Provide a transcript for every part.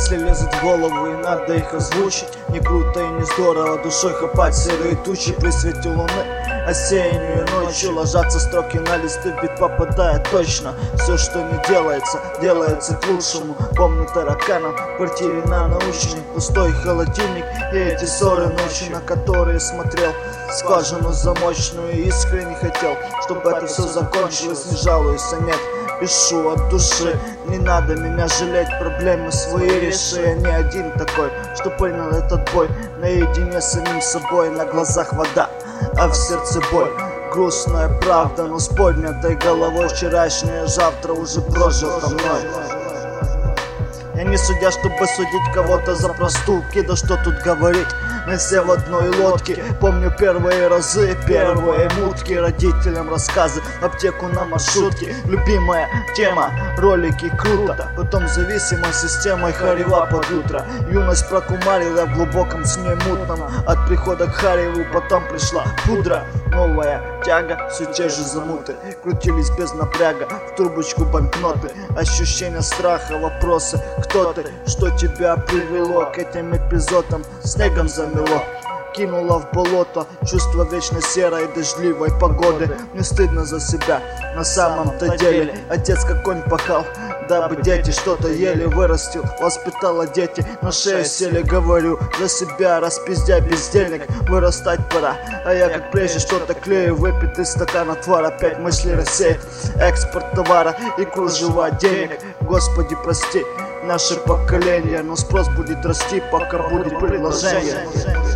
Мысли лезут в голову и надо их озвучить. Не круто и не здорово душой хапать серые тучи при свете луны. Осеннюю ночью ложатся строки на листы, в бит попадает точно. Все, что не делается, делается к лучшему. Помню таракана в квартире на научной, пустой холодильник и эти ссоры ночи, на которые смотрел скважину замочную. И искренне хотел, чтобы это все закончилось. Не жалуюсь, а нет, пишу от души. Не надо меня жалеть, проблемы свои реши. Я не один такой, что понял этот бой. Наедине с самим собой, на глазах вода, а в сердце боль. Грустная правда, но с поднятой головой. Вчерашнее завтра уже прожито мной. Я не судья, чтобы судить кого-то за проступки. Да что тут говорить, мы все в одной лодке. Помню первые разы, первые мутки. Родителям рассказы, аптеку на маршрутке. Любимая тема, ролики круто. Потом зависимой системой Харева под утро. Юность прокумарила в глубоком сне мутном. От прихода к Хареву потом пришла пудра. Новая тяга, все те же замуты. Крутились без напряга, в трубочку банкноты. Ощущение страха, вопросы: кто ты, что тебя привело к этим эпизодам? Снегом замело, кинуло в болото. Чувство вечно серой дождливой погоды. Не стыдно за себя, на самом-то деле. Отец как конь пахал, дабы дети что-то ели. Вырастил, воспитала дети, на шею сели. Говорю за себя, распиздя без денег. Вырастать пора, а я как прежде что-то клею. Выпитый стакан отвара, опять мысли рассеет. Экспорт товара и кружева денег. Господи, прости наше поколение, но спрос будет расти, пока будет предложение.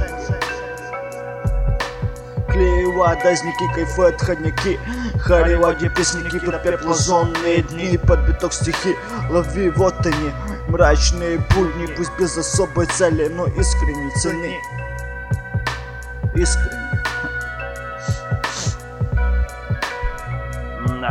Клеева, дазники, кайфы, отходняки. Харева, где песняки, тут пепложженные дни. Под биток стихи, лови, вот они, мрачные будни. Пусть без особой цели, но искренне цени. Искренне. Да.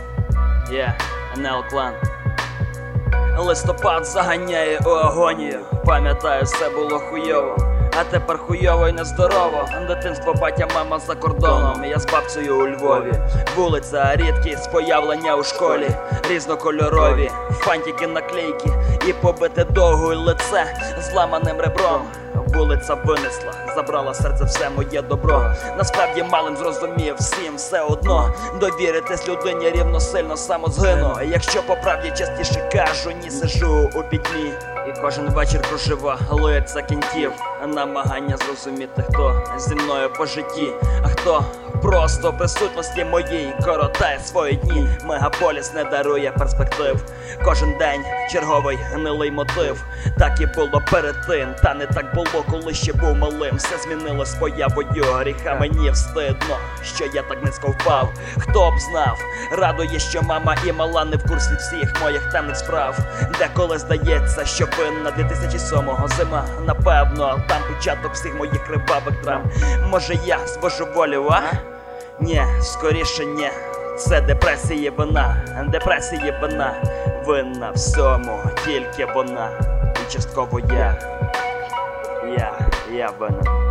НЛ Клан. Листопад заганяє у агонію. Пам'ятаю, все було хуйово, а тепер хуйово й нездорово. Дитинство, батя, мама за кордоном. Я з бабцею у Львові. Вулиця, рідкість, появлення у школі. Різнокольорові фантики, наклейки і побите довгою лице зламаним ребром. Вулиця винесла, забрала серце все моє добро. Насправді малим зрозумів, всім все одно. Довіритись людині рівно сильно самозгину. Якщо по правді частіше кажу, ні сижу у пітьмі. І кожен вечір прожива лиця кінтів. Намагання зрозуміти, хто зі мною по житті, а хто просто в присутності моїй коротає свої дні. Мегаполіс не дарує перспектив. Кожен день черговий гнилий мотив. Так і було перед тим, та не так було, коли ще був малим. Все змінилось появою гріха, мені встидно, що я так низько впав. Хто б знав, радує, що мама і мала не в курсі всіх моїх темних справ. Деколи здається, що винна 2007-го зима. Напевно, там початок всіх моїх кривавих драм. Може я збожеволів, а? Ні, скоріше ні. Це депресія вина, депресія вина. Винна всьому, тільки вона. І частково я винен.